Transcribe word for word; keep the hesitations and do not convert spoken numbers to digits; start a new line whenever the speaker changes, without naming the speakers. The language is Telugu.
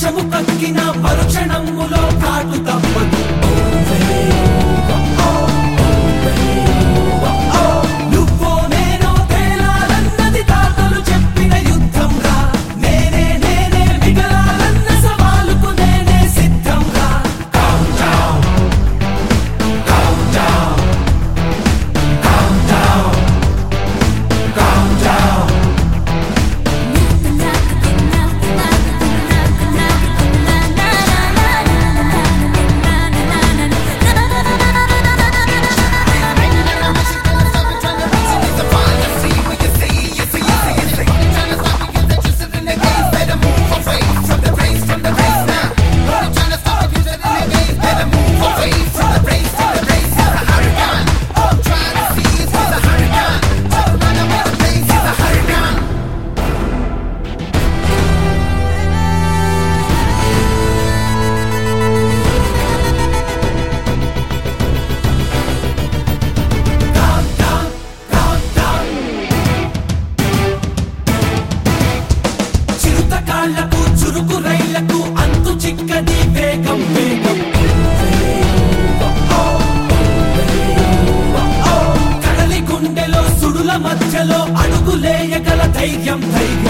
విషము కక్కిన మరుక్షణములో కాటు తప్పదు. నువ్వో నేనో తేలాలన్నది తాతలు చెప్పిన యుద్ధం రా. నేనే నేనే మిగలాలన్న సవాలుకు నేనే సిద్ధం రా. Count down, count down, count down, count down. కాళ్ళకు చురుకు రైళ్లకు అంతు చిక్కది వేగం వేగం. కడలి గుండెలో సుడుల మధ్యలో అడుగులేయగల ధైర్యం ధైర్యం.